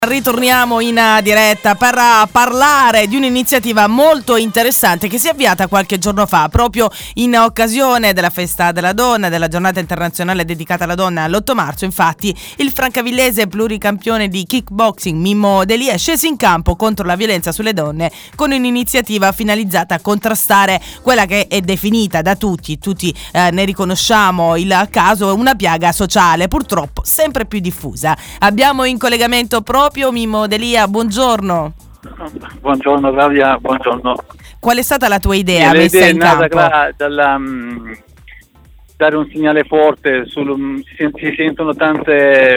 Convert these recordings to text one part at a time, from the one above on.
Ritorniamo in diretta per parlare di un'iniziativa molto interessante che si è avviata qualche giorno fa, proprio in occasione della festa della donna, della giornata internazionale dedicata alla donna l'8 marzo. Infatti il francavillese pluricampione di kickboxing Mimmo D'Elia è sceso in campo contro la violenza sulle donne con un'iniziativa finalizzata a contrastare quella che è definita da tutti ne riconosciamo il caso, una piaga sociale purtroppo sempre più diffusa. Abbiamo in collegamento proprio Mimmo D'Elia, buongiorno. Buongiorno Claudia, buongiorno. Qual è stata la tua idea L'idea messa in campo? dalla dare un segnale forte, si sentono tante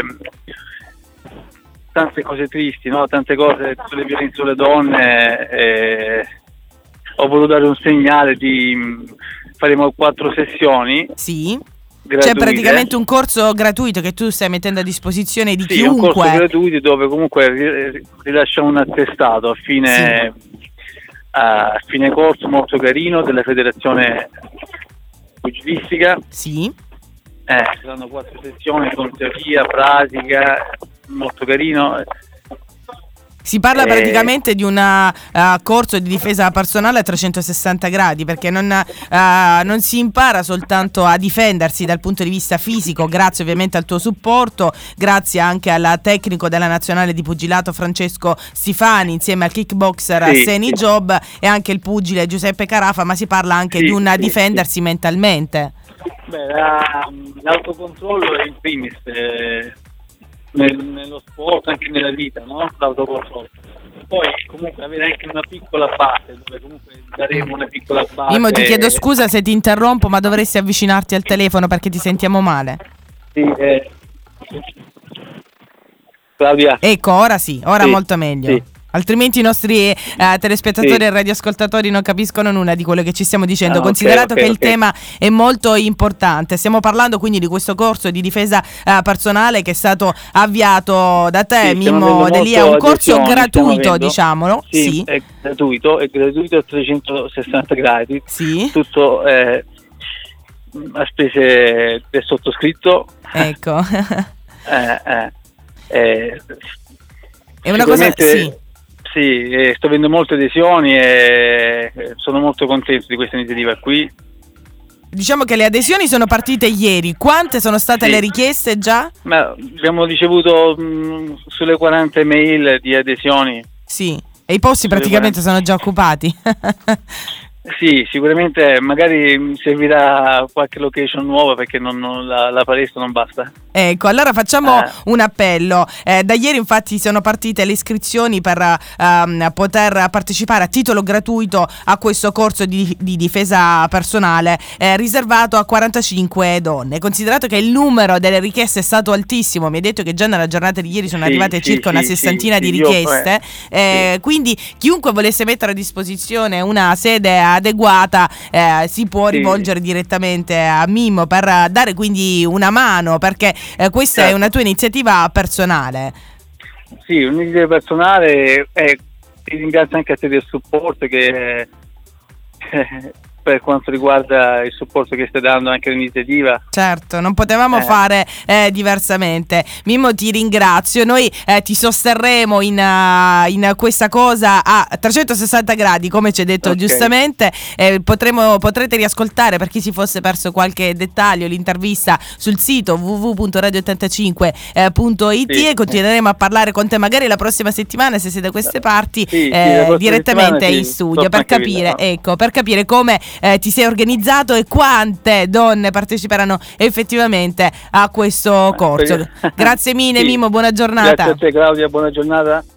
cose tristi, no? Tante cose sulle violenze sulle donne. Ho voluto dare un segnale faremo 4 sessioni. Sì. Gratuite. C'è praticamente un corso gratuito che tu stai mettendo a disposizione di chiunque. Sì, un corso gratuito dove comunque rilasciamo un attestato a fine corso molto carino della federazione pugilistica. Sì. Saranno 4 sessioni con teoria, pratica, molto carino. Si parla praticamente di un corso di difesa personale a 360 gradi, perché non si impara soltanto a difendersi dal punto di vista fisico, grazie ovviamente al tuo supporto, grazie anche al tecnico della nazionale di pugilato Francesco Stifani, insieme al kickboxer Seni Job e anche il pugile Giuseppe Carafa, ma si parla anche di un difendersi mentalmente. L'autocontrollo è in primis nello sport, anche nella vita, no? L'autocontrollo. Poi comunque avere anche una piccola base, dove comunque daremo una piccola base. Mimmo, ti chiedo scusa se ti interrompo, ma dovresti avvicinarti al telefono perché ti sentiamo male. Sì, Claudia. Ecco, ora sì, molto meglio. Sì. Altrimenti i nostri telespettatori e radioascoltatori non capiscono nulla di quello che ci stiamo dicendo, considerato che il tema è molto importante. Stiamo parlando quindi di questo corso di difesa personale che è stato avviato da te, Mimmo D'Elia, un corso gratuito, diciamolo. Sì, è gratuito a 360 gradi. Sì. Tutto a spese del sottoscritto. Ecco. È una cosa, sì. Sì, sto avendo molte adesioni e sono molto contento di questa iniziativa qui. Diciamo che le adesioni sono partite ieri. Quante sono state le richieste già? Abbiamo ricevuto sulle 40 email di adesioni. Sì, e i posti praticamente sono già occupati. Sì, sicuramente magari servirà qualche location nuova perché la palestra non basta. Ecco, allora facciamo un appello. Da ieri infatti sono partite le iscrizioni per poter partecipare a titolo gratuito a questo corso di difesa personale riservato a 45 donne. Considerato che il numero delle richieste è stato altissimo, mi hai detto che già nella giornata di ieri sono arrivate circa una sessantina di richieste, quindi chiunque volesse mettere a disposizione una sede adeguata si può rivolgere direttamente a Mimmo per dare quindi una mano, perché questa è una tua iniziativa personale. Sì, un'iniziativa personale, ti ringrazio anche a te del supporto che per quanto riguarda il supporto che stai dando anche all'iniziativa. Certo, non potevamo fare diversamente. Mimmo, ti ringrazio. Noi ti sosterremo in questa cosa a 360 gradi, come ci hai detto giustamente. Potrete riascoltare, per chi si fosse perso qualche dettaglio, l'intervista sul sito www.radio85.it e continueremo a parlare con te magari la prossima settimana, se siete da queste parti, direttamente in studio per capire come ti sei organizzato e quante donne parteciperanno effettivamente a questo corso. Grazie mille, Mimmo, buona giornata. Grazie a te, Claudia, buona giornata.